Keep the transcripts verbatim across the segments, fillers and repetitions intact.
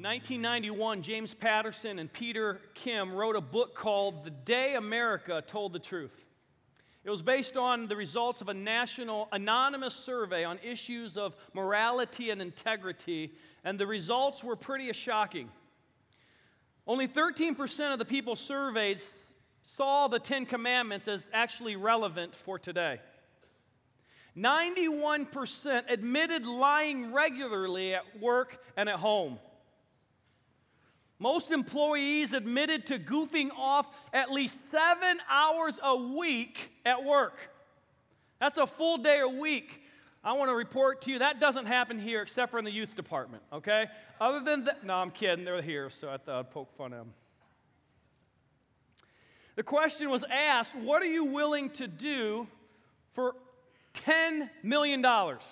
nineteen ninety-one, James Patterson and Peter Kim wrote a book called The Day America Told the Truth. It was based on the results of a national anonymous survey on issues of morality and integrity, and the results were pretty shocking. Only thirteen percent of the people surveyed saw the Ten Commandments as actually relevant for today. ninety-one percent admitted lying regularly at work and at home. Most employees admitted to goofing off at least seven hours a week at work. That's a full day a week. I want to report to you that doesn't happen here except for in the youth department, okay? Other than that, no, I'm kidding. They're here, so I thought I'd poke fun at them. The question was asked, what are you willing to do for ten million dollars?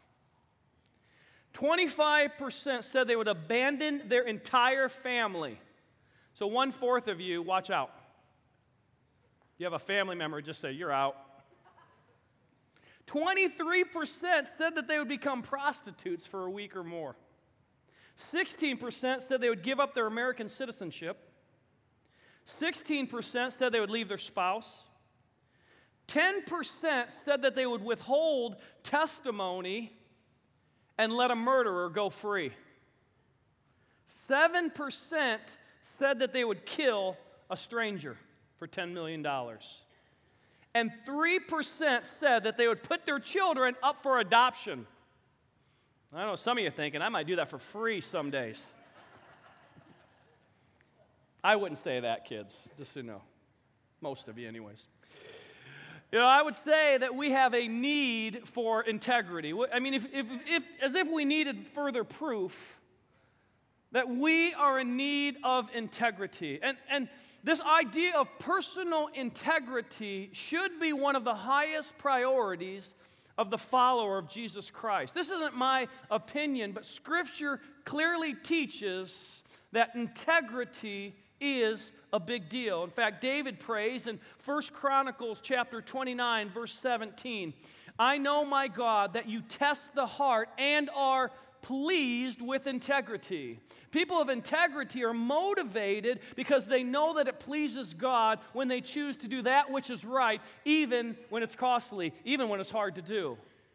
twenty-five percent said they would abandon their entire family. So one-fourth of you, watch out. You have a family member, just say, you're out. twenty-three percent said that they would become prostitutes for a week or more. sixteen percent said they would give up their American citizenship. sixteen percent said they would leave their spouse. ten percent said that they would withhold testimony and let a murderer go free. seven percent said that they would kill a stranger for ten million dollars. And three percent said that they would put their children up for adoption. I know some of you are thinking, I might do that for free some days. I wouldn't say that, kids, just so you know. Most of you, anyways. You know, I would say that we have a need for integrity. I mean, if, if, if, as if we needed further proof that we are in need of integrity. And, and this idea of personal integrity should be one of the highest priorities of the follower of Jesus Christ. This isn't my opinion, but Scripture clearly teaches that integrity is a big deal. In fact, David prays in First Chronicles chapter twenty-nine, verse seventeen, I know, my God, that you test the heart and are pleased with integrity. People of integrity are motivated because they know that it pleases God when they choose to do that which is right, even when it's costly, even when it's hard to do.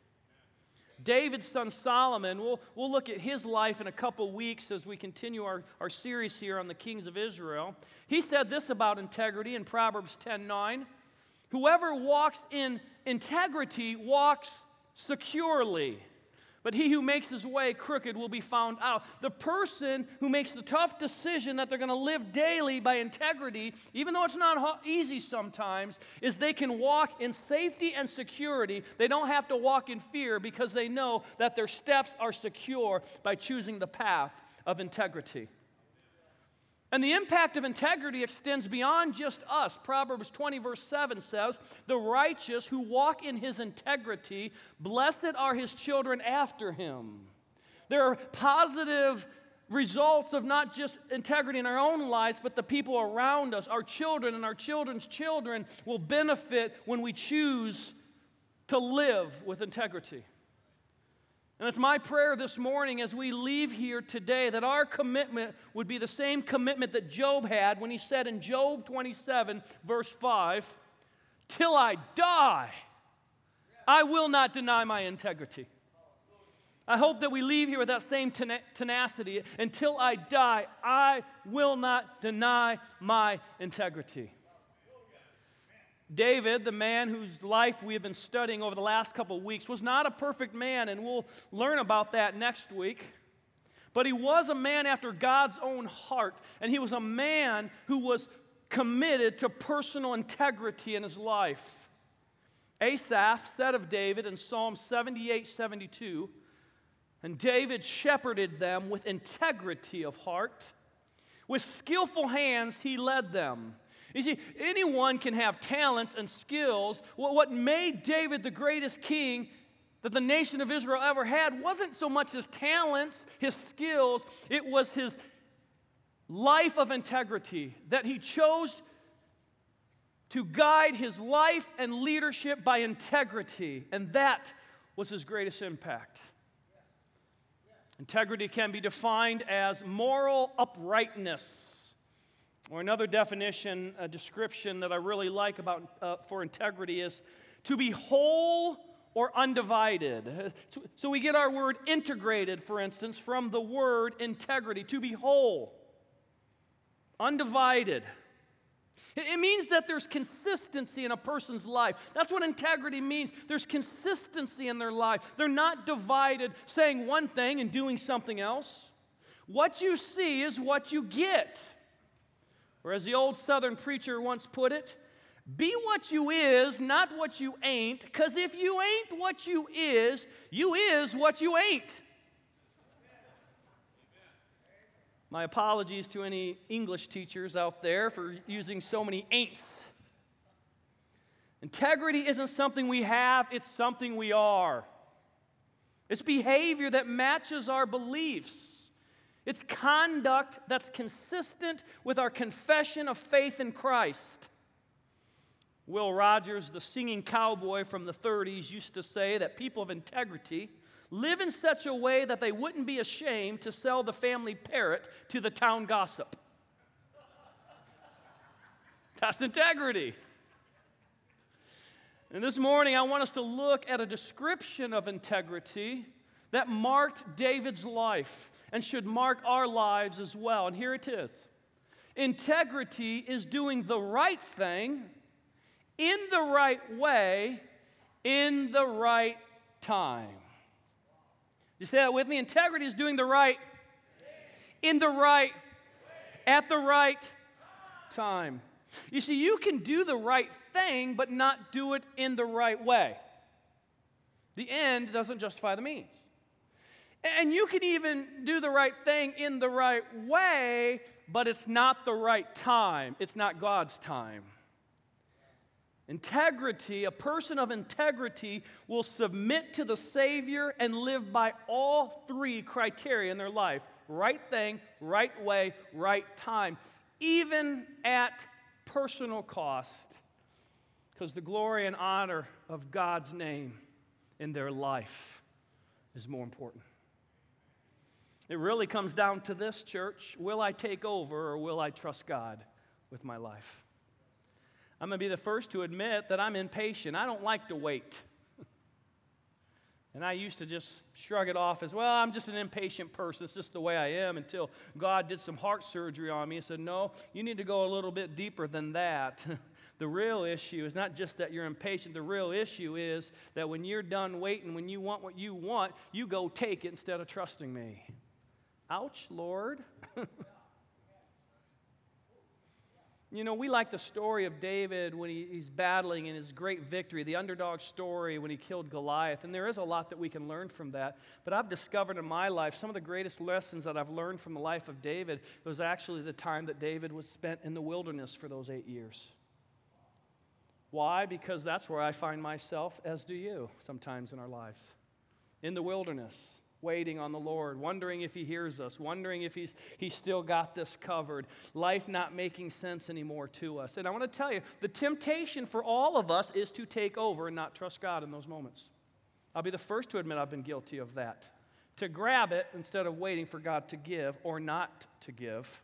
David's son Solomon, we'll, we'll look at his life in a couple weeks as we continue our, our series here on the kings of Israel. He said this about integrity in Proverbs ten nine. Whoever walks in integrity walks securely, but he who makes his way crooked will be found out. The person who makes the tough decision that they're going to live daily by integrity, even though it's not easy sometimes, is they can walk in safety and security. They don't have to walk in fear because they know that their steps are secure by choosing the path of integrity. And the impact of integrity extends beyond just us. Proverbs twenty, verse seven says, the righteous who walk in his integrity, blessed are his children after him. There are positive results of not just integrity in our own lives, but the people around us, our children and our children's children will benefit when we choose to live with integrity. And it's my prayer this morning as we leave here today that our commitment would be the same commitment that Job had when he said in Job twenty-seven, verse five, till I die, I will not deny my integrity. I hope that we leave here with that same tenacity. Until I die, I will not deny my integrity. David, the man whose life we have been studying over the last couple of weeks, was not a perfect man, and we'll learn about that next week. But he was a man after God's own heart, and he was a man who was committed to personal integrity in his life. Asaph said of David in Psalm seventy-eight seventy-two, and David shepherded them with integrity of heart. With skillful hands he led them. You see, anyone can have talents and skills. What made David the greatest king that the nation of Israel ever had wasn't so much his talents, his skills, it was his life of integrity, that he chose to guide his life and leadership by integrity, and that was his greatest impact. Integrity can be defined as moral uprightness. Or another definition, a description that I really like about uh, for integrity is to be whole or undivided. So, so we get our word integrated, for instance, from the word integrity, to be whole, undivided. It means that there's consistency in a person's life. That's what integrity means. There's consistency in their life. They're not divided, saying one thing and doing something else. What you see is what you get. Or as the old Southern preacher once put it, be what you is, not what you ain't, because if you ain't what you is, you is what you ain't. My apologies to any English teachers out there for using so many ain'ts. Integrity isn't something we have, it's something we are. It's behavior that matches our beliefs. It's conduct that's consistent with our confession of faith in Christ. Will Rogers, the singing cowboy from the thirties, used to say that people of integrity live in such a way that they wouldn't be ashamed to sell the family parrot to the town gossip. That's integrity. And this morning, I want us to look at a description of integrity that marked David's life and should mark our lives as well. And here it is. Integrity is doing the right thing in the right way in the right time. You say that with me? Integrity is doing the right, in the right, at the right time. You see, you can do the right thing, but not do it in the right way. The end doesn't justify the means. And you can even do the right thing in the right way, but it's not the right time. It's not God's time. Integrity, a person of integrity will submit to the Savior and live by all three criteria in their life. Right thing, right way, right time. Even at personal cost. Because the glory and honor of God's name in their life is more important. It really comes down to this, church. Will I take over or will I trust God with my life? I'm going to be the first to admit that I'm impatient. I don't like to wait. And I used to just shrug it off as, well, I'm just an impatient person. It's just the way I am, until God did some heart surgery on me and said, no, you need to go a little bit deeper than that. The real issue is not just that you're impatient. The real issue is that when you're done waiting, when you want what you want, you go take it instead of trusting me. Ouch, Lord. You know, we like the story of David when he, he's battling in his great victory, the underdog story when he killed Goliath. And there is a lot that we can learn from that. But I've discovered in my life some of the greatest lessons that I've learned from the life of David was actually the time that David was spent in the wilderness for those eight years. Why? Because that's where I find myself, as do you, sometimes in our lives. In the wilderness. Waiting on the Lord, wondering if He hears us, wondering if He's He's still got this covered. Life not making sense anymore to us. And I want to tell you, the temptation for all of us is to take over and not trust God in those moments. I'll be the first to admit I've been guilty of that. To grab it instead of waiting for God to give or not to give.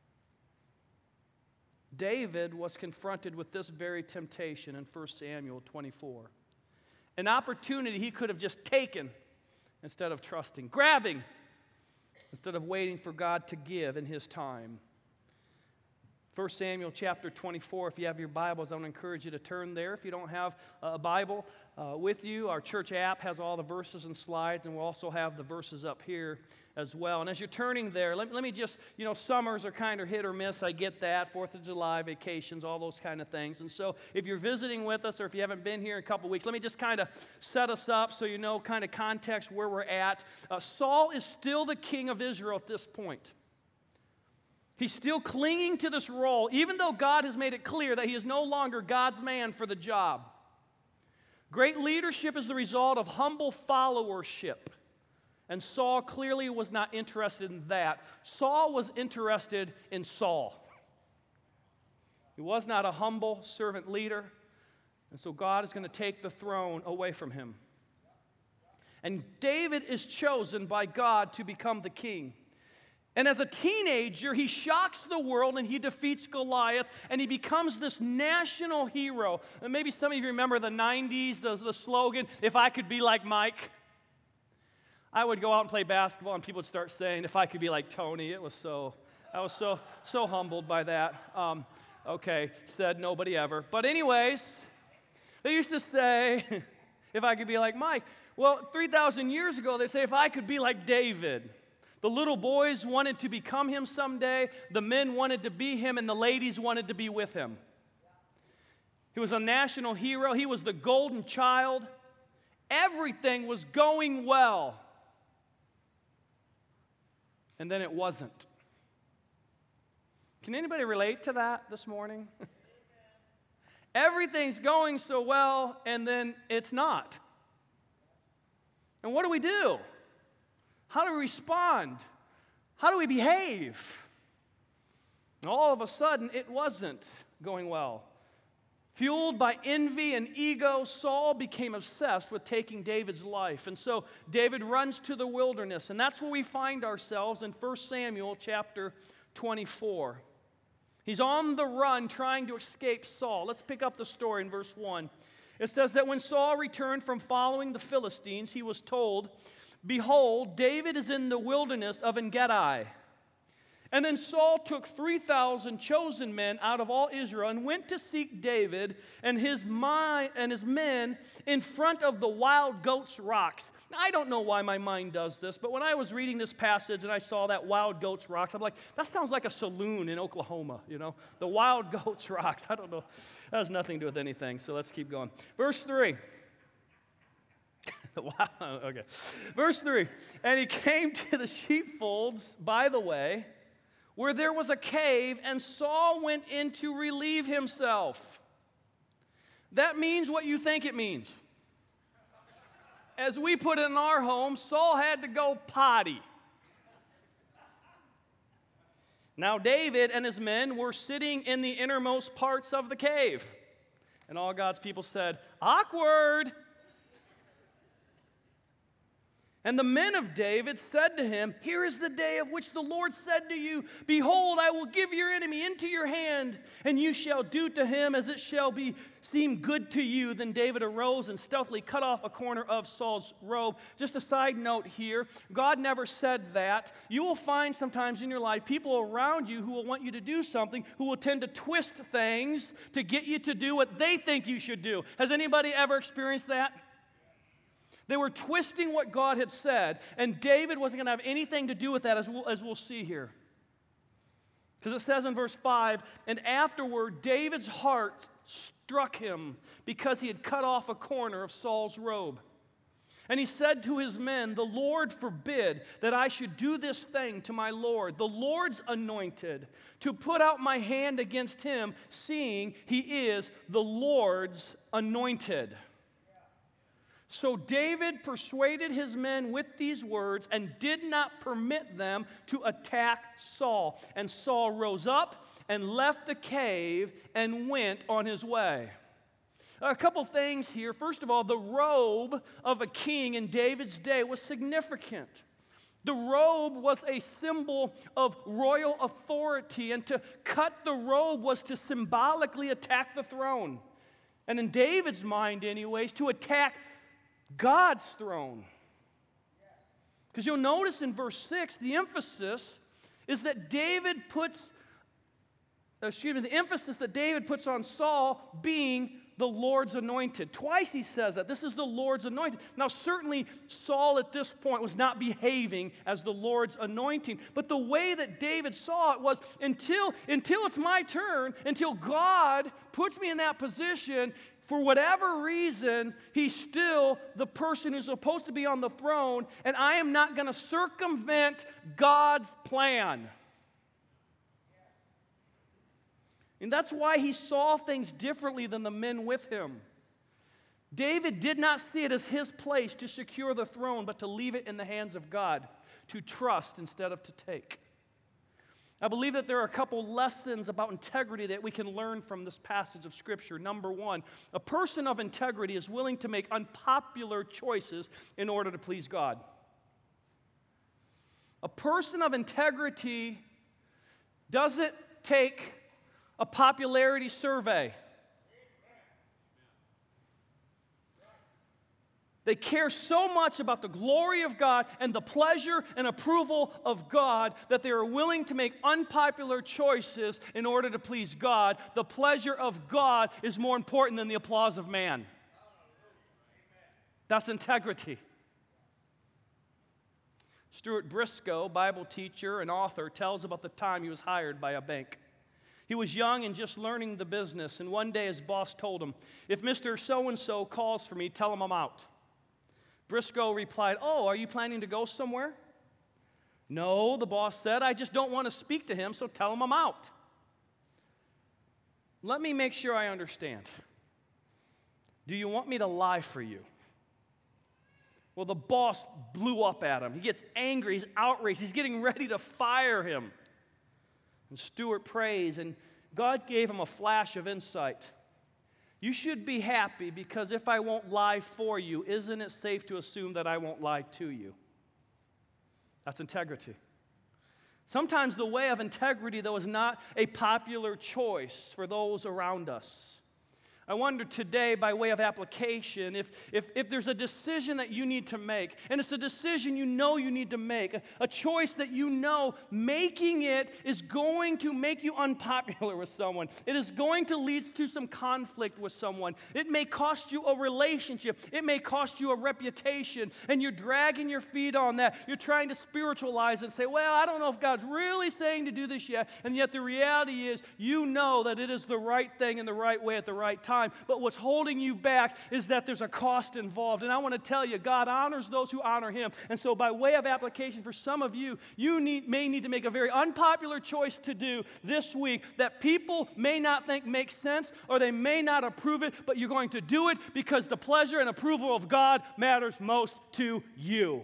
David was confronted with this very temptation in First Samuel twenty-four. An opportunity he could have just taken instead of trusting, grabbing instead of waiting for God to give in His time. First Samuel chapter twenty-four, if you have your Bibles, I want to encourage you to turn there. If you don't have a Bible uh, with you, our church app has all the verses and slides, and we'll also have the verses up here as well. And as you're turning there, let, let me just, you know, summers are kind of hit or miss. I get that. Fourth of July, vacations, all those kind of things. And so if you're visiting with us or if you haven't been here in a couple weeks, let me just kind of set us up so you know kind of context where we're at. Uh, Saul is still the king of Israel at this point. He's still clinging to this role, even though God has made it clear that he is no longer God's man for the job. Great leadership is the result of humble followership. And Saul clearly was not interested in that. Saul was interested in Saul. He was not a humble servant leader, and so God is going to take the throne away from him. And David is chosen by God to become the king. And as a teenager, he shocks the world and he defeats Goliath and he becomes this national hero. And maybe some of you remember the nineties, the, the slogan, "If I could be like Mike." I would go out and play basketball and people would start saying, "If I could be like Tony." It was so, I was so, so humbled by that. Um, okay, said nobody ever. But anyways, they used to say, "If I could be like Mike." Well, three thousand years ago, they say, "If I could be like David." The little boys wanted to become him someday, the men wanted to be him, and the ladies wanted to be with him. He was a national hero. He was the golden child. Everything was going well. And then it wasn't. Can anybody relate to that this morning? Everything's going so well, and then it's not. And what do we do? How do we respond? How do we behave? And all of a sudden, it wasn't going well. Fueled by envy and ego, Saul became obsessed with taking David's life. And so David runs to the wilderness, and that's where we find ourselves in First Samuel chapter twenty-four. He's on the run trying to escape Saul. Let's pick up the story in verse one. It says that when Saul returned from following the Philistines, he was told, "Behold, David is in the wilderness of En-gedi." And then Saul took three thousand chosen men out of all Israel and went to seek David and his, mind, and his men in front of the Wild Goats Rocks. Now, I don't know why my mind does this, but when I was reading this passage and I saw that Wild Goats Rocks, I'm like, that sounds like a saloon in Oklahoma, you know? The Wild Goats Rocks. I don't know. That has nothing to do with anything, so let's keep going. Verse three. Wow, okay. Verse three. And he came to the sheepfolds by the way, where there was a cave, and Saul went in to relieve himself. That means what you think it means. As we put it in our home, Saul had to go potty. Now David and his men were sitting in the innermost parts of the cave. And all God's people said, "Awkward." And the men of David said to him, "Here is the day of which the Lord said to you, Behold, I will give your enemy into your hand, and you shall do to him as it shall be seem good to you." Then David arose and stealthily cut off a corner of Saul's robe. Just a side note here, God never said that. You will find sometimes in your life people around you who will want you to do something, who will tend to twist things to get you to do what they think you should do. Has anybody ever experienced that? They were twisting what God had said, and David wasn't going to have anything to do with that, as we'll, as we'll see here. Because it says in verse five, "And afterward David's heart struck him because he had cut off a corner of Saul's robe. And he said to his men, The Lord forbid that I should do this thing to my Lord, the Lord's anointed, to put out my hand against him, seeing he is the Lord's anointed." So David persuaded his men with these words and did not permit them to attack Saul. And Saul rose up and left the cave and went on his way. A couple things here. First of all, the robe of a king in David's day was significant. The robe was a symbol of royal authority, and to cut the robe was to symbolically attack the throne. And in David's mind, anyways, to attack God's throne. Because you'll notice in verse six, the emphasis is that David puts, excuse me, the emphasis that David puts on Saul being the Lord's anointed. Twice he says that. This is the Lord's anointed. Now, certainly, Saul at this point was not behaving as the Lord's anointing. But the way that David saw it was until, until it's my turn, until God puts me in that position, for whatever reason, he's still the person who's supposed to be on the throne, and I am not going to circumvent God's plan. And that's why he saw things differently than the men with him. David did not see it as his place to secure the throne, but to leave it in the hands of God, to trust instead of to take. I believe that there are a couple lessons about integrity that we can learn from this passage of Scripture. Number one, a person of integrity is willing to make unpopular choices in order to please God. A person of integrity doesn't take a popularity survey. They care so much about the glory of God and the pleasure and approval of God that they are willing to make unpopular choices in order to please God. The pleasure of God is more important than the applause of man. That's integrity. Stuart Briscoe, Bible teacher and author, tells about the time he was hired by a bank. He was young and just learning the business, and one day his boss told him, "If Mister So-and-so calls for me, tell him I'm out." Briscoe replied, "Oh, are you planning to go somewhere?" "No," the boss said, "I just don't want to speak to him, so tell him I'm out." "Let me make sure I understand. Do you want me to lie for you?" Well, the boss blew up at him. He gets angry, he's outraged, he's getting ready to fire him. And Stuart prays, and God gave him a flash of insight. "You should be happy because if I won't lie for you, isn't it safe to assume that I won't lie to you?" That's integrity. Sometimes the way of integrity, though, is not a popular choice for those around us. I wonder today, by way of application, if, if, if there's a decision that you need to make, and it's a decision you know you need to make, a, a choice that you know making it is going to make you unpopular with someone. It is going to lead to some conflict with someone. It may cost you a relationship. It may cost you a reputation, and you're dragging your feet on that. You're trying to spiritualize it and say, well, I don't know if God's really saying to do this yet, and yet the reality is you know that it is the right thing in the right way at the right time. But what's holding you back is that there's a cost involved. And I want to tell you, God honors those who honor Him. And so by way of application for some of you, you need, may need to make a very unpopular choice to do this week that people may not think makes sense or they may not approve it, but you're going to do it because the pleasure and approval of God matters most to you.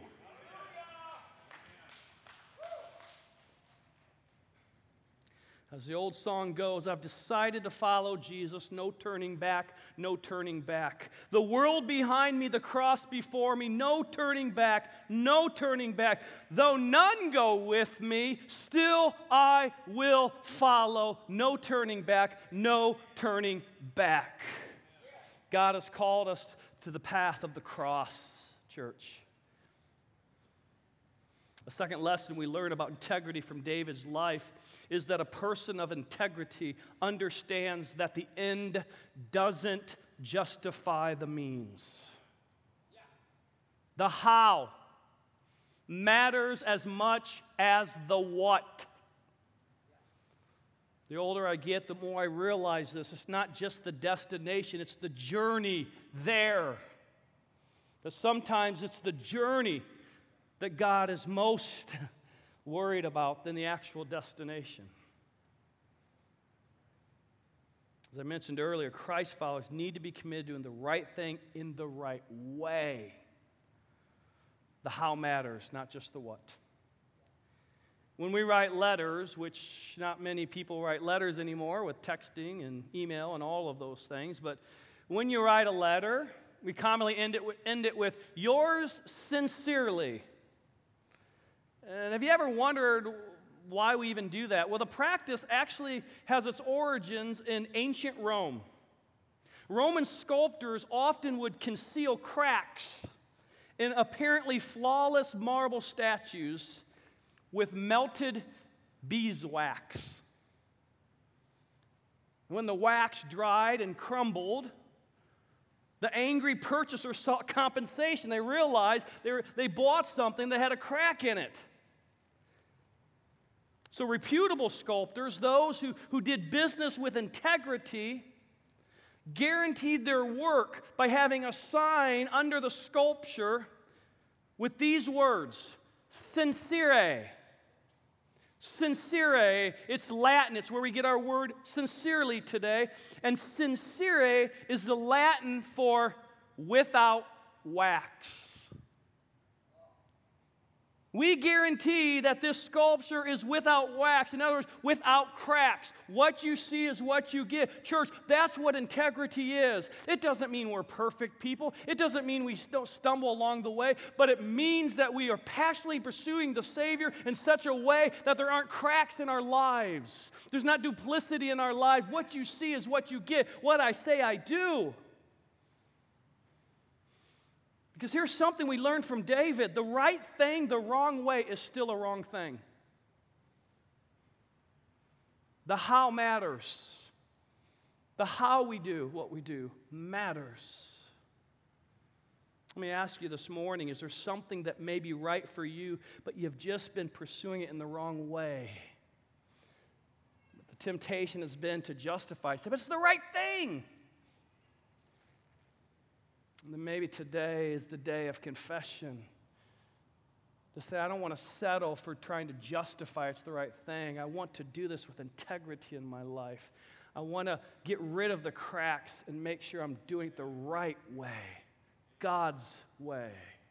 As the old song goes, I've decided to follow Jesus, no turning back, no turning back. The world behind me, the cross before me, no turning back, no turning back. Though none go with me, still I will follow, no turning back, no turning back. God has called us to the path of the cross, church. A second lesson we learn about integrity from David's life is that a person of integrity understands that the end doesn't justify the means. The how matters as much as the what. The older I get, the more I realize this. It's not just the destination, it's the journey there. That sometimes it's the journey that God is most worried about than the actual destination. As I mentioned earlier, Christ followers need to be committed to doing the right thing in the right way. The how matters, not just the what. When we write letters, which not many people write letters anymore with texting and email and all of those things, but when you write a letter, we commonly end it with, end it with yours sincerely. And have you ever wondered why we even do that? Well, the practice actually has its origins in ancient Rome. Roman sculptors often would conceal cracks in apparently flawless marble statues with melted beeswax. When the wax dried and crumbled, the angry purchaser sought compensation. They realized they, were, they bought something that had a crack in it. So reputable sculptors, those who, who did business with integrity, guaranteed their work by having a sign under the sculpture with these words, sincere. Sincere, it's Latin, it's where we get our word sincerely today. And sincere is the Latin for without wax. We guarantee that this sculpture is without wax. In other words, without cracks. What you see is what you get. Church, that's what integrity is. It doesn't mean we're perfect people. It doesn't mean we don't stumble along the way, but it means that we are passionately pursuing the Savior in such a way that there aren't cracks in our lives. There's not duplicity in our lives. What you see is what you get. What I say, I do. Because here's something we learned from David. The right thing the wrong way is still a wrong thing. The how matters. The how we do what we do matters. Let me ask you this morning, is there something that may be right for you, but you've just been pursuing it in the wrong way? The temptation has been to justify it. Say, but it's the right thing. And then maybe today is the day of confession. To say, I don't want to settle for trying to justify it's the right thing. I want to do this with integrity in my life. I want to get rid of the cracks and make sure I'm doing it the right way, God's way.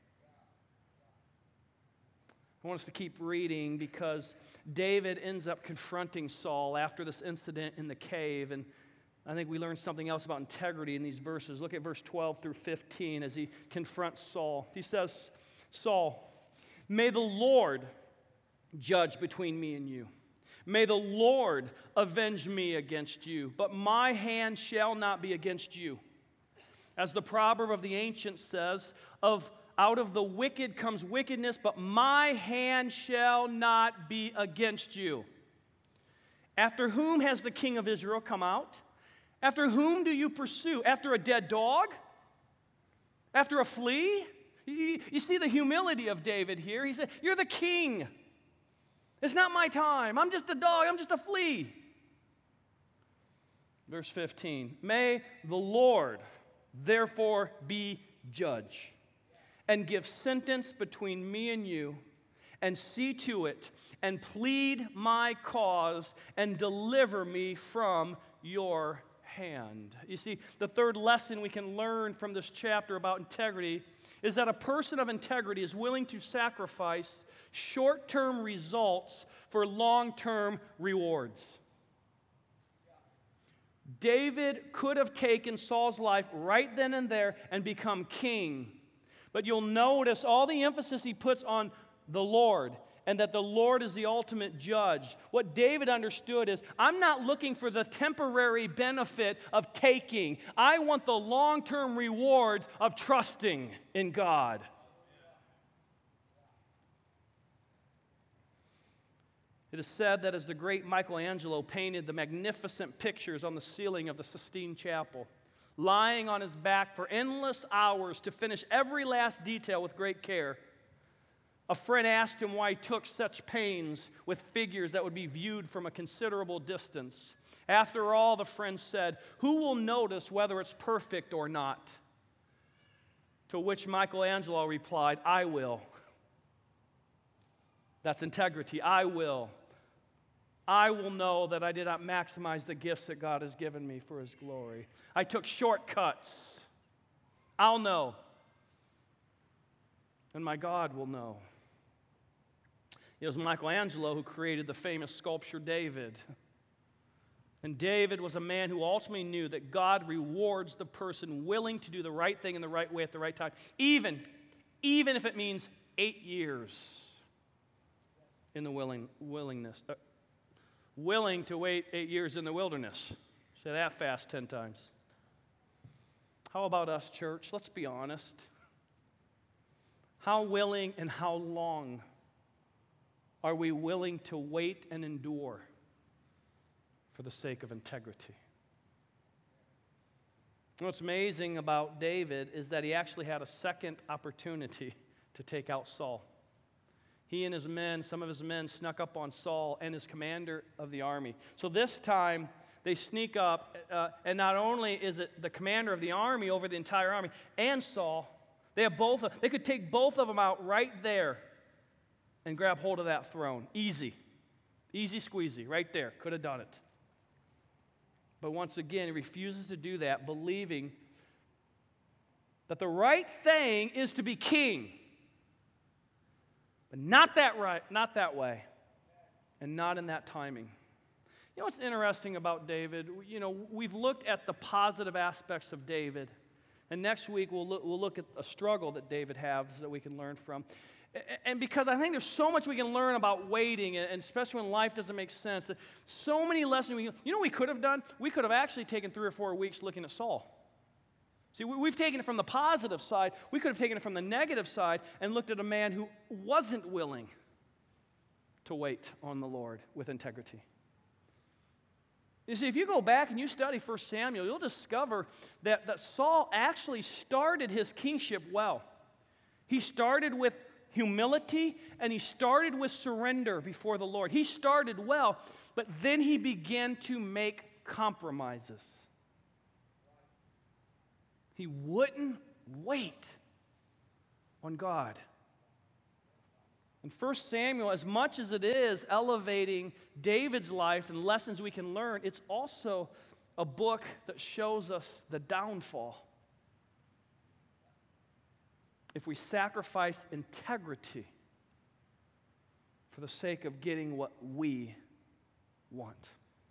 I want us to keep reading because David ends up confronting Saul after this incident in the cave, and I think we learn something else about integrity in these verses. Look at verse twelve through fifteen as he confronts Saul. He says, Saul, may the Lord judge between me and you. May the Lord avenge me against you, but my hand shall not be against you. As the proverb of the ancients says, of out of the wicked comes wickedness, but my hand shall not be against you. After whom has the king of Israel come out? After whom do you pursue? After a dead dog? After a flea? You, you see the humility of David here. He said, you're the king. It's not my time. I'm just a dog. I'm just a flea. Verse fifteen, may the Lord therefore be judge and give sentence between me and you, and see to it and plead my cause and deliver me from your hand. You see, the third lesson we can learn from this chapter about integrity is that a person of integrity is willing to sacrifice short-term results for long-term rewards. David could have taken Saul's life right then and there and become king, but you'll notice all the emphasis he puts on the Lord, and that the Lord is the ultimate judge. What David understood is, I'm not looking for the temporary benefit of taking. I want the long-term rewards of trusting in God. It is said that as the great Michelangelo painted the magnificent pictures on the ceiling of the Sistine Chapel, lying on his back for endless hours to finish every last detail with great care, a friend asked him why he took such pains with figures that would be viewed from a considerable distance. After all, the friend said, who will notice whether it's perfect or not? To which Michelangelo replied, I will. That's integrity. I will. I will know that I did not maximize the gifts that God has given me for His glory. I took shortcuts. I'll know. And my God will know. It was Michelangelo who created the famous sculpture David. And David was a man who ultimately knew that God rewards the person willing to do the right thing in the right way at the right time, even, even if it means eight years in the willing, willingness. Uh, willing to wait eight years in the wilderness. Say that fast ten times. How about us, church? Let's be honest. How willing and how long are we willing to wait and endure for the sake of integrity? What's amazing about David is that he actually had a second opportunity to take out Saul. He and his men, some of his men, snuck up on Saul and his commander of the army. So this time, they sneak up, uh, and not only is it the commander of the army over the entire army and Saul, they have both. They could take both of them out right there and grab hold of that throne. Easy. Easy squeezy. Right there. Could have done it. But once again, he refuses to do that, believing that the right thing is to be king. But not that right, not that way, and not in that timing. You know what's interesting about David? You know, we've looked at the positive aspects of David, and next week we'll look, we'll look at a struggle that David has that we can learn from. And because I think there's so much we can learn about waiting, and especially when life doesn't make sense, so many lessons we, you know what we could have done? We could have actually taken three or four weeks looking at Saul. See, we've taken it from the positive side. We could have taken it from the negative side and looked at a man who wasn't willing to wait on the Lord with integrity. You see, if you go back and you study First Samuel, you'll discover that, that Saul actually started his kingship well. He started with humility, and he started with surrender before the Lord. He started well, but then he began to make compromises. He wouldn't wait on God. And First Samuel, as much as it is elevating David's life and lessons we can learn, it's also a book that shows us the downfall if we sacrifice integrity for the sake of getting what we want.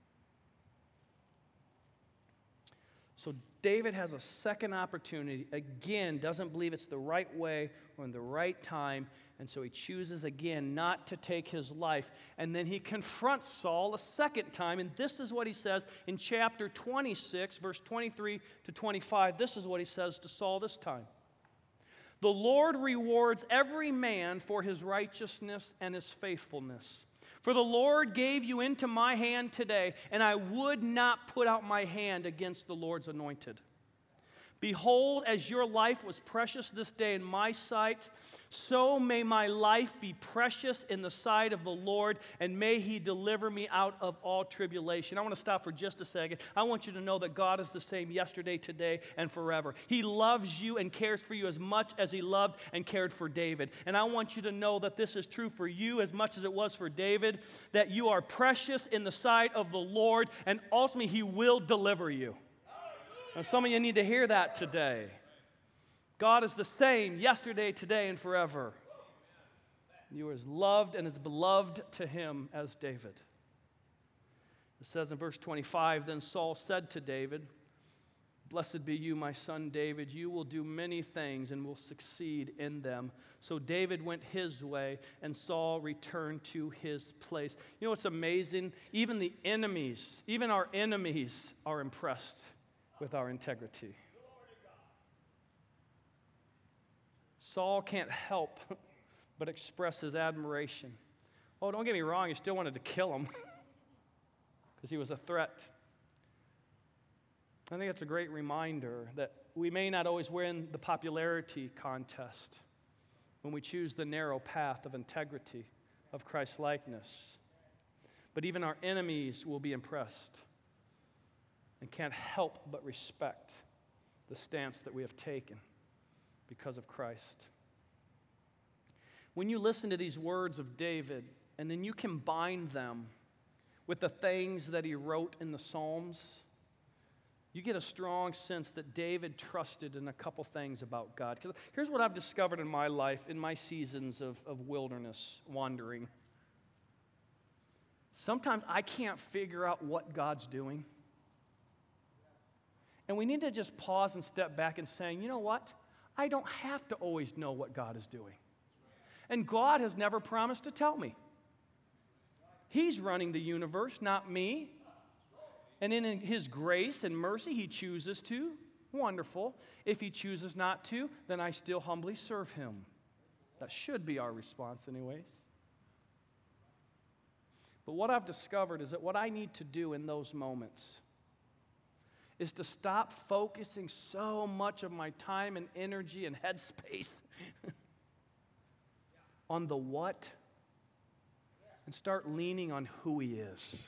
So David has a second opportunity, again, doesn't believe it's the right way or in the right time, and so he chooses again not to take his life. And then he confronts Saul a second time, and this is what he says in chapter twenty-six, verse twenty-three to twenty-five. This is what he says to Saul this time. The Lord rewards every man for his righteousness and his faithfulness. For the Lord gave you into my hand today, and I would not put out my hand against the Lord's anointed. Behold, as your life was precious this day in my sight, so may my life be precious in the sight of the Lord, and may he deliver me out of all tribulation. I want to stop for just a second. I want you to know that God is the same yesterday, today, and forever. He loves you and cares for you as much as he loved and cared for David. And I want you to know that this is true for you as much as it was for David, that you are precious in the sight of the Lord, and ultimately he will deliver you. Now, some of you need to hear that today. God is the same yesterday, today, and forever. You are as loved and as beloved to him as David. It says in verse twenty-five, then Saul said to David, blessed be you, my son David. You will do many things and will succeed in them. So David went his way, and Saul returned to his place. You know what's amazing? Even the enemies, even our enemies are impressed with our integrity. Saul can't help but express his admiration. Oh, don't get me wrong, he still wanted to kill him because he was a threat. I think it's a great reminder that we may not always win the popularity contest when we choose the narrow path of integrity, of Christ-likeness. But even our enemies will be impressed and can't help but respect the stance that we have taken because of Christ. When you listen to these words of David, and then you combine them with the things that he wrote in the Psalms, you get a strong sense that David trusted in a couple things about God. Because here's what I've discovered in my life, in my seasons of, of wilderness wandering. Sometimes I can't figure out what God's doing. And we need to just pause and step back and say, you know what? I don't have to always know what God is doing. And God has never promised to tell me. He's running the universe, not me. And in his grace and mercy, he chooses to. Wonderful. If he chooses not to, then I still humbly serve him. That should be our response anyways. But what I've discovered is that what I need to do in those moments is to stop focusing so much of my time and energy and headspace on the what and start leaning on who he is.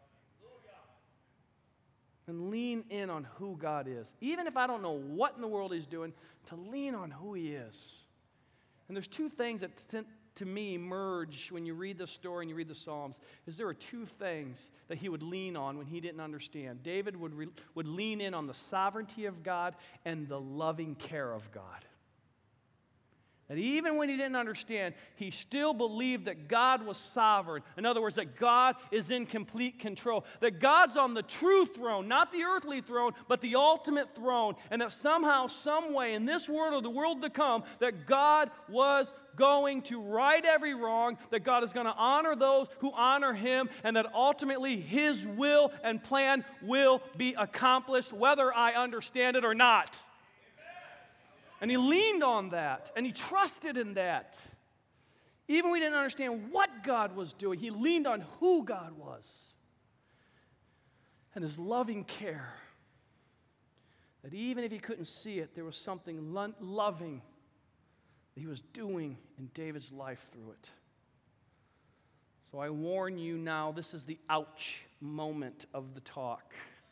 And lean in on who God is. Even if I don't know what in the world he's doing, to lean on who he is. And there's two things that tend to me merge when you read the story and you read the Psalms, is there are two things that he would lean on when he didn't understand. David would, re- would lean in on the sovereignty of God and the loving care of God. That even when he didn't understand, he still believed that God was sovereign. In other words, that God is in complete control. That God's on the true throne, not the earthly throne, but the ultimate throne. And that somehow, some way, in this world or the world to come, that God was going to right every wrong, that God is going to honor those who honor him, and that ultimately his will and plan will be accomplished, whether I understand it or not. And he leaned on that, and he trusted in that. Even when he didn't understand what God was doing, he leaned on who God was and his loving care. That even if he couldn't see it, there was something lo- loving that he was doing in David's life through it. So I warn you now, this is the ouch moment of the talk.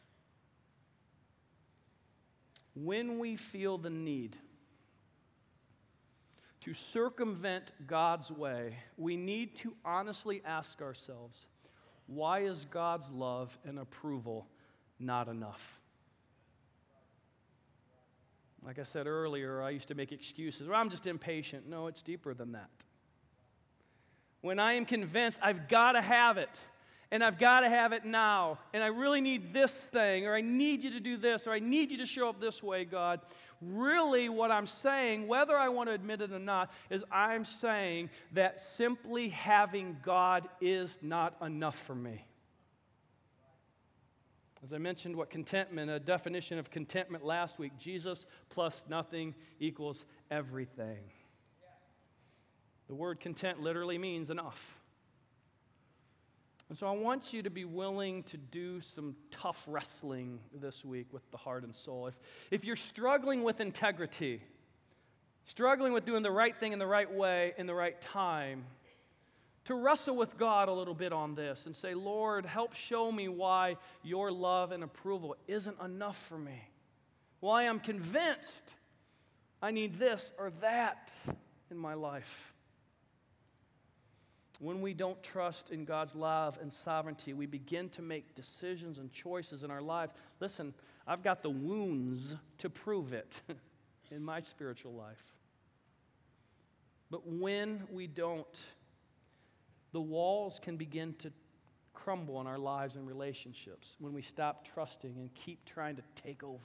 When we feel the need to circumvent God's way, we need to honestly ask ourselves, why is God's love and approval not enough? Like I said earlier, I used to make excuses. Well, I'm just impatient. No, it's deeper than that. When I am convinced I've got to have it, and I've got to have it now, and I really need this thing, or I need you to do this, or I need you to show up this way, God, really what I'm saying, whether I want to admit it or not, is I'm saying that simply having God is not enough for me. As I mentioned what contentment, a definition of contentment last week, Jesus plus nothing equals everything. The word content literally means enough. And so I want you to be willing to do some tough wrestling this week with the heart and soul. If, if you're struggling with integrity, struggling with doing the right thing in the right way in the right time, to wrestle with God a little bit on this and say, Lord, help show me why your love and approval isn't enough for me. Why I'm convinced I need this or that in my life. When we don't trust in God's love and sovereignty, we begin to make decisions and choices in our lives. Listen, I've got the wounds to prove it in my spiritual life. But when we don't, the walls can begin to crumble in our lives and relationships when we stop trusting and keep trying to take over.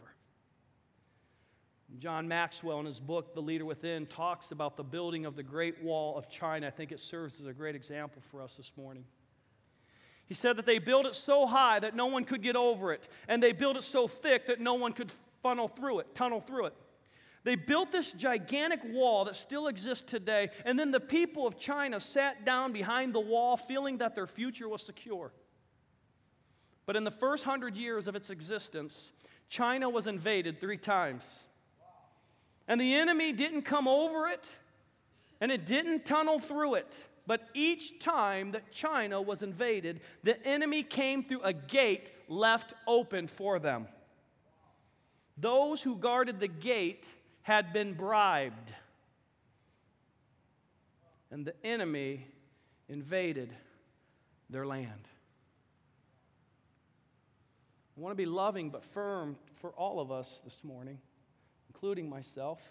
John Maxwell, in his book, The Leader Within, talks about the building of the Great Wall of China. I think it serves as a great example for us this morning. He said that they built it so high that no one could get over it, and they built it so thick that no one could funnel through it, tunnel through it. They built this gigantic wall that still exists today, and then the people of China sat down behind the wall feeling that their future was secure. But in the first hundred years of its existence, China was invaded three times. And the enemy didn't come over it, and it didn't tunnel through it. But each time that China was invaded, the enemy came through a gate left open for them. Those who guarded the gate had been bribed, and the enemy invaded their land. I want to be loving but firm for all of us this morning, including myself,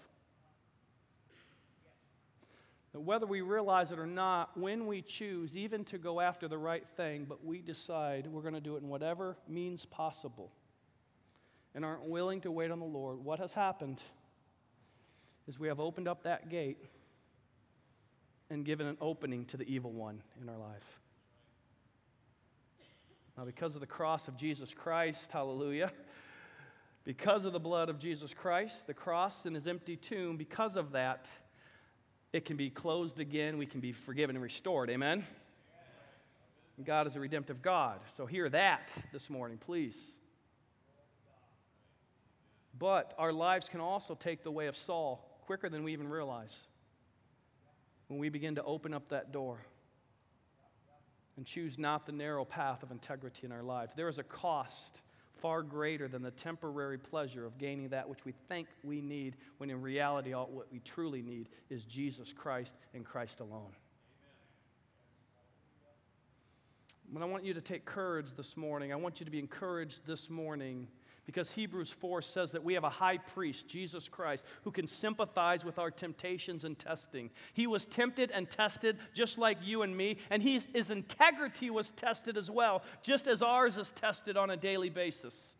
that whether we realize it or not, when we choose even to go after the right thing, but we decide we're going to do it in whatever means possible and aren't willing to wait on the Lord, what has happened is we have opened up that gate and given an opening to the evil one in our life. Now, because of the cross of Jesus Christ, hallelujah, because of the blood of Jesus Christ, the cross and his empty tomb, because of that, it can be closed again. We can be forgiven and restored. Amen? And God is a redemptive God. So hear that this morning, please. But our lives can also take the way of Saul quicker than we even realize when we begin to open up that door and choose not the narrow path of integrity in our life. There is a cost far greater than the temporary pleasure of gaining that which we think we need, when in reality all what we truly need is Jesus Christ and Christ alone. But I want you to take courage this morning. I want you to be encouraged this morning, Because Hebrews four says that we have a high priest, Jesus Christ, who can sympathize with our temptations and testing. He was tempted and tested just like you and me, and he's, his integrity was tested as well, just as ours is tested on a daily basis.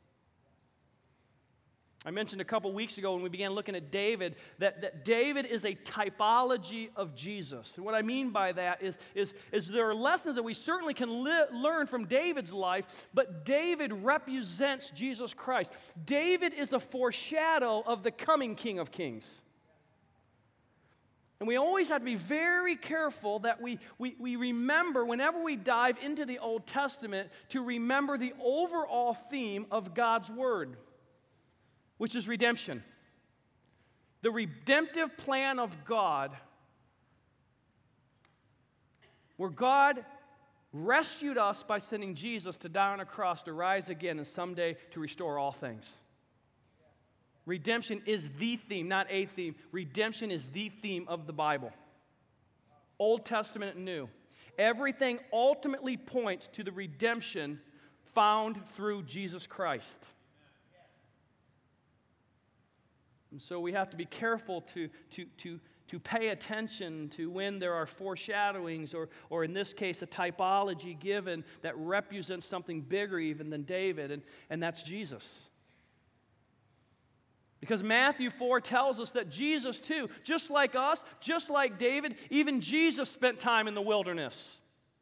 I mentioned a couple weeks ago when we began looking at David that, that David is a typology of Jesus. And what I mean by that is, is, is there are lessons that we certainly can li- learn from David's life, but David represents Jesus Christ. David is a foreshadow of the coming King of Kings. And we always have to be very careful that we, we, we remember, whenever we dive into the Old Testament, to remember the overall theme of God's Word, which is redemption. The redemptive plan of God, where God rescued us by sending Jesus to die on a cross, to rise again, and someday to restore all things. Redemption is the theme, not a theme. Redemption is the theme of the Bible. Old Testament and New. Everything ultimately points to the redemption found through Jesus Christ. And so we have to be careful to, to, to, to pay attention to when there are foreshadowings, or, or in this case, a typology given that represents something bigger even than David, and, and that's Jesus. Because Matthew four tells us that Jesus too, just like us, just like David, even Jesus spent time in the wilderness.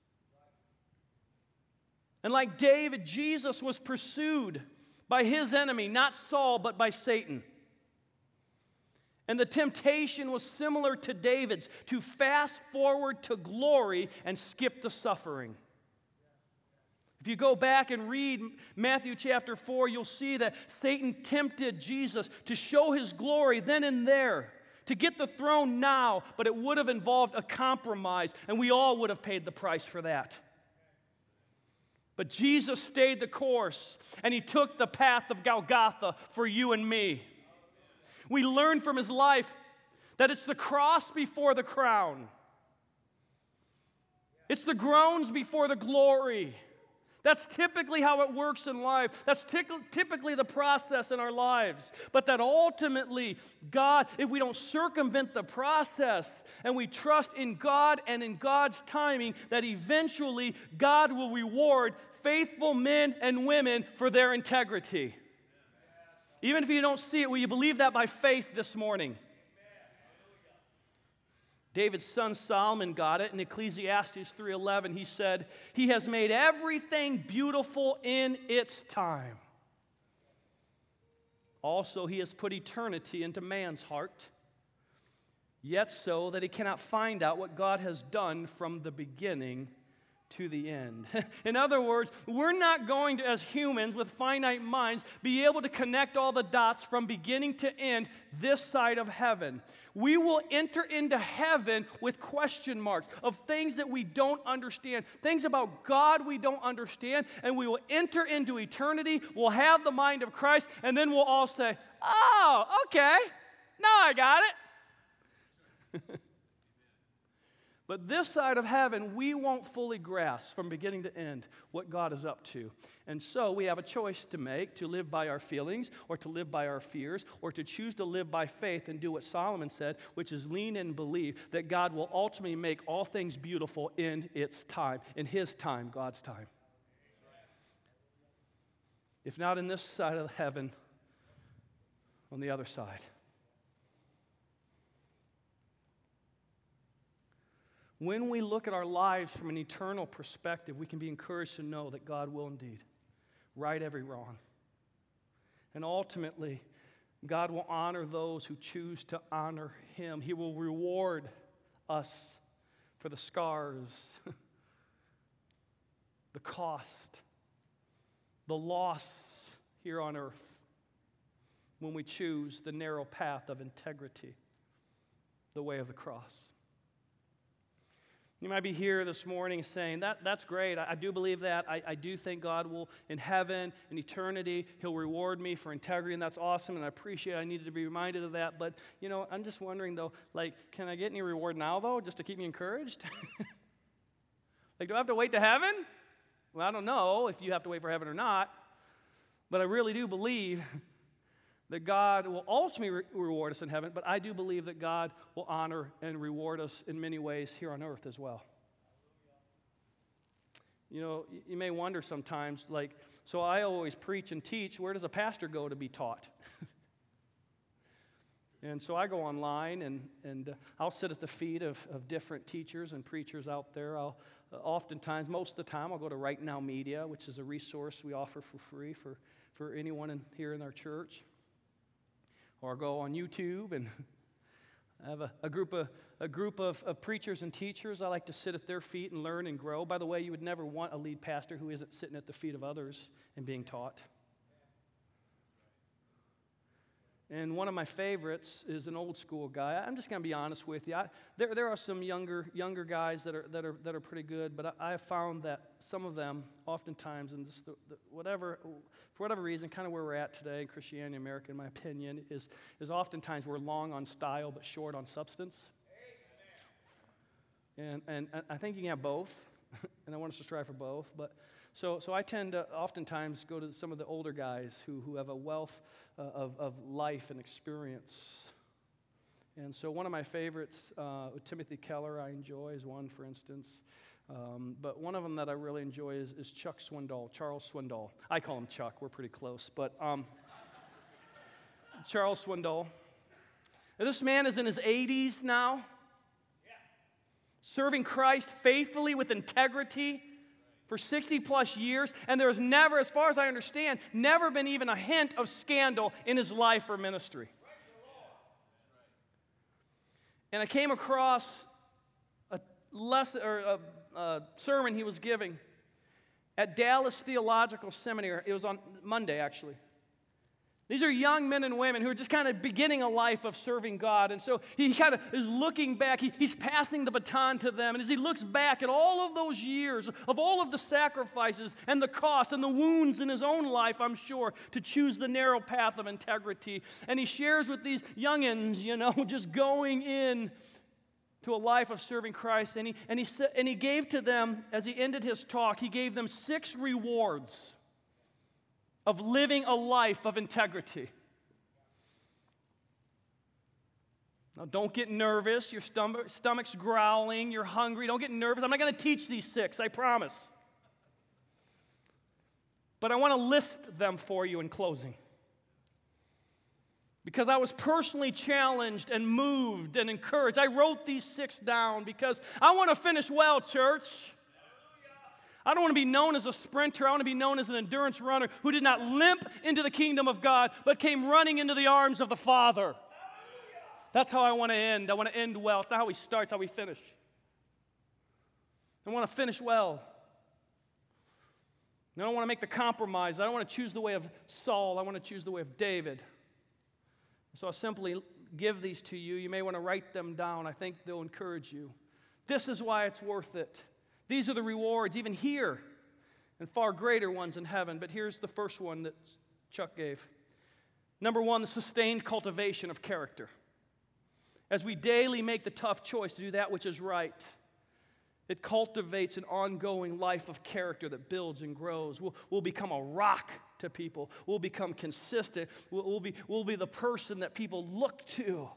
And like David, Jesus was pursued by his enemy, not Saul, but by Satan. And the temptation was similar to David's, to fast forward to glory and skip the suffering. If you go back and read Matthew chapter four, you'll see that Satan tempted Jesus to show his glory then and there, to get the throne now, but it would have involved a compromise, and we all would have paid the price for that. But Jesus stayed the course, and he took the path of Golgotha for you and me. We learn from his life that it's the cross before the crown. It's the groans before the glory. That's typically how it works in life. That's typically the process in our lives. But that ultimately, God, if we don't circumvent the process and we trust in God and in God's timing, that eventually God will reward faithful men and women for their integrity. Even if you don't see it, will you believe that by faith this morning? David's son Solomon got it in Ecclesiastes three eleven. He said, "He has made everything beautiful in its time. Also, he has put eternity into man's heart, yet so that he cannot find out what God has done from the beginning to the end." In other words, we're not going to, as humans with finite minds, be able to connect all the dots from beginning to end this side of heaven. We will enter into heaven with question marks of things that we don't understand, things about God we don't understand, and we will enter into eternity. We'll have the mind of Christ, and then we'll all say, "Oh, okay, now I got it." But this side of heaven, we won't fully grasp from beginning to end what God is up to. And so we have a choice to make, to live by our feelings or to live by our fears, or to choose to live by faith and do what Solomon said, which is lean and believe that God will ultimately make all things beautiful in its time, in his time, God's time. If not in this side of heaven, on the other side. When we look at our lives from an eternal perspective, we can be encouraged to know that God will indeed right every wrong. And ultimately, God will honor those who choose to honor him. He will reward us for the scars, the cost, the loss here on earth when we choose the narrow path of integrity, the way of the cross. You might be here this morning saying, that, that's great. I, I do believe that. I, I do think God will, in heaven, in eternity, he'll reward me for integrity, and that's awesome, and I appreciate it. I needed to be reminded of that. But, you know, I'm just wondering, though, like, can I get any reward now, though, just to keep me encouraged? Like, do I have to wait to heaven? Well, I don't know if you have to wait for heaven or not. But I really do believe that God will ultimately re- reward us in heaven, but I do believe that God will honor and reward us in many ways here on earth as well. You know, you may wonder sometimes, like, so I always preach and teach, where does a pastor go to be taught? And so I go online, and, and uh, I'll sit at the feet of, of different teachers and preachers out there. I'll uh, oftentimes, most of the time, I'll go to Right Now Media, which is a resource we offer for free for, for anyone in, here in our church. Or I'll go on YouTube, and I have a, a group, of, a group of, of preachers and teachers. I like to sit at their feet and learn and grow. By the way, you would never want a lead pastor who isn't sitting at the feet of others and being taught. And one of my favorites is an old school guy. I'm just going to be honest with you. I, there, there are some younger younger guys that are that are that are pretty good, but I, I have found that some of them, oftentimes, and just the, the, whatever for whatever reason, kind of where we're at today in Christianity in America, in my opinion, is is oftentimes we're long on style but short on substance. And and, and I think you can have both, and I want us to strive for both, but. So, so I tend to oftentimes go to some of the older guys who, who have a wealth uh, of, of life and experience. And so one of my favorites, uh, Timothy Keller, I enjoy, is one, for instance. Um, but one of them that I really enjoy is, is Chuck Swindoll, Charles Swindoll. I call him Chuck. We're pretty close. But um, Charles Swindoll. This man is in his eighties now, serving Christ faithfully with integrity for sixty plus years, and there has never, as far as I understand, never been even a hint of scandal in his life or ministry. And I came across a lesson or a, a sermon he was giving at Dallas Theological Seminary. It was on Monday, actually. These are young men and women who are just kind of beginning a life of serving God. And so he kind of is looking back. He, he's passing the baton to them. And as he looks back at all of those years, of all of the sacrifices and the costs and the wounds in his own life, I'm sure, to choose the narrow path of integrity. And he shares with these youngins, you know, just going in to a life of serving Christ. And he, and he, and he gave to them, as he ended his talk, he gave them six rewards of living a life of integrity. Now, don't get nervous. Your stomach, stomach's growling. You're hungry. Don't get nervous. I'm not going to teach these six, I promise. But I want to list them for you in closing. Because I was personally challenged and moved and encouraged. I wrote these six down because I want to finish well, church. I don't want to be known as a sprinter. I want to be known as an endurance runner who did not limp into the kingdom of God, but came running into the arms of the Father. That's how I want to end. I want to end well. It's not how we start, it's how we finish. I want to finish well. I don't want to make the compromise. I don't want to choose the way of Saul. I want to choose the way of David. So I'll simply give these to you. You may want to write them down. I think they'll encourage you. This is why it's worth it. These are the rewards, even here, and far greater ones in heaven. But here's the first one that Chuck gave. Number one, the sustained cultivation of character. As we daily make the tough choice to do that which is right, it cultivates an ongoing life of character that builds and grows. We'll, we'll become a rock to people. We'll become consistent. We'll, we'll, be, we'll be the person that people look to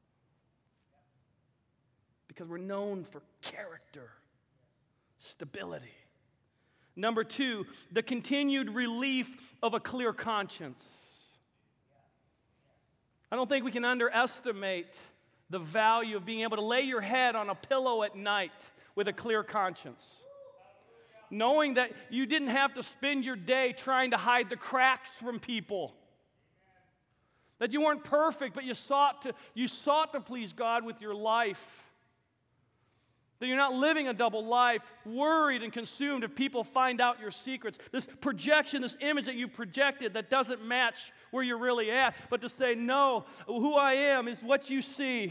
because we're known for character. Stability. Number two, the continued relief of a clear conscience. I don't think we can underestimate the value of being able to lay your head on a pillow at night with a clear conscience. Knowing that you didn't have to spend your day trying to hide the cracks from people. That you weren't perfect, but you sought to, you sought to please God with your life. That you're not living a double life, worried and consumed if people find out your secrets. This projection, this image that you projected that doesn't match where you're really at. But to say, no, who I am is what you see.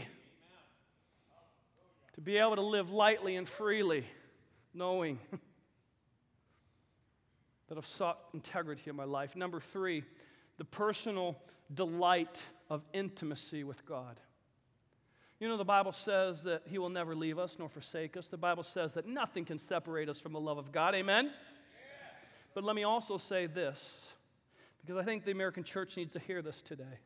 To be able to live lightly and freely, knowing that I've sought integrity in my life. Number three, the personal delight of intimacy with God. You know, the Bible says that He will never leave us nor forsake us. The Bible says that nothing can separate us from the love of God. Amen? Yeah. But let me also say this, because I think the American church needs to hear this today.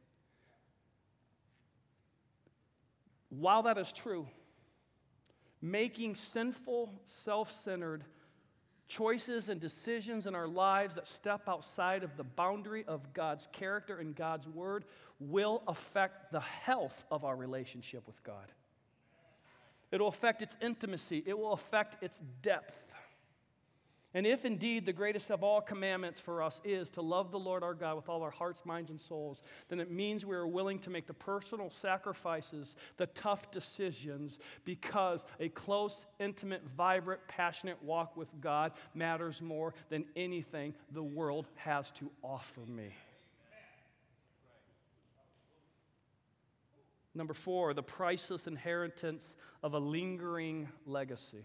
While that is true, making sinful, self-centered choices and decisions in our lives that step outside of the boundary of God's character and God's word will affect the health of our relationship with God. It will affect its intimacy. It will affect its depth. And if indeed the greatest of all commandments for us is to love the Lord our God with all our hearts, minds, and souls, then it means we are willing to make the personal sacrifices, the tough decisions, because a close, intimate, vibrant, passionate walk with God matters more than anything the world has to offer me. Number four, the priceless inheritance of a lingering legacy.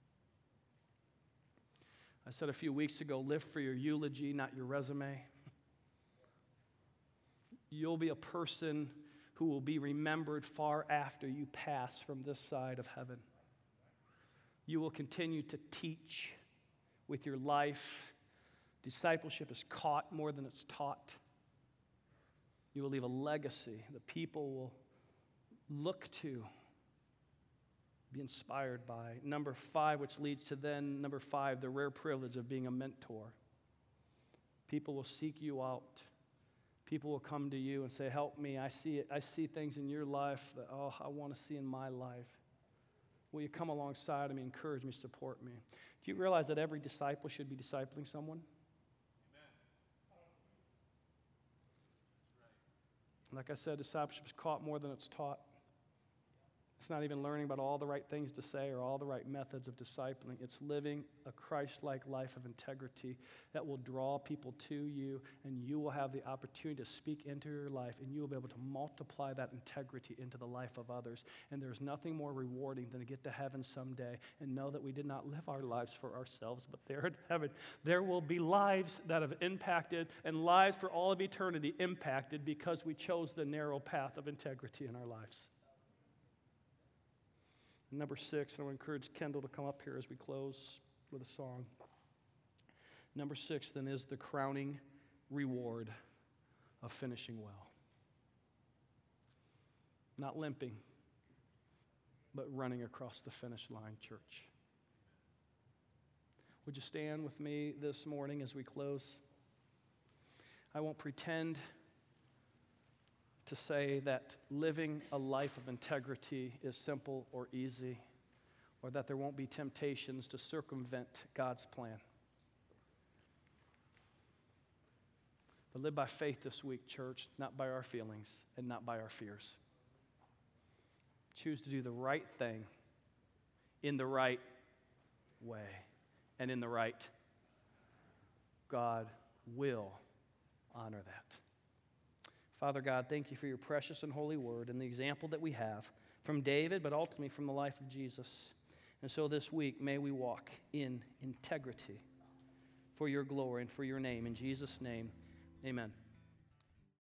I said a few weeks ago, live for your eulogy, not your resume. You'll be a person who will be remembered far after you pass from this side of heaven. You will continue to teach with your life. Discipleship is caught more than it's taught. You will leave a legacy that people will look to, be inspired by. Number five, which leads to then, number five, the rare privilege of being a mentor. People will seek you out. People will come to you and say, help me. I see it. I see things in your life that, oh, I want to see in my life. Will you come alongside of me, encourage me, support me? Do you realize that every disciple should be discipling someone? Amen. Like I said, discipleship is caught more than it's taught. It's not even learning about all the right things to say or all the right methods of discipling. It's living a Christ-like life of integrity that will draw people to you, and you will have the opportunity to speak into your life, and you will be able to multiply that integrity into the life of others. And there's nothing more rewarding than to get to heaven someday and know that we did not live our lives for ourselves, but there in heaven, there will be lives that have impacted and lives for all of eternity impacted because we chose the narrow path of integrity in our lives. Number six, and I want to encourage Kendall to come up here as we close with a song. Number six, then, is the crowning reward of finishing well. Not limping, but running across the finish line, church. Would you stand with me this morning as we close? I won't pretend to say that living a life of integrity is simple or easy, or that there won't be temptations to circumvent God's plan. But live by faith this week, church, not by our feelings and not by our fears. Choose to do the right thing in the right way and in the right. God will honor that. Father God, thank you for your precious and holy word and the example that we have from David, but ultimately from the life of Jesus. And so this week, may we walk in integrity for your glory and for your name. In Jesus' name, amen.